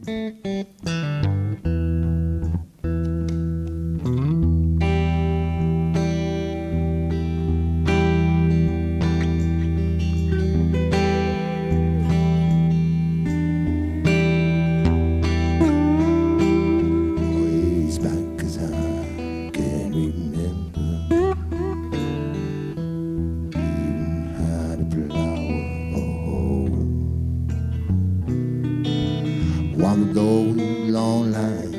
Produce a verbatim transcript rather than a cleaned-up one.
Ways back as I can remember, even had a flower home. Walk those long lines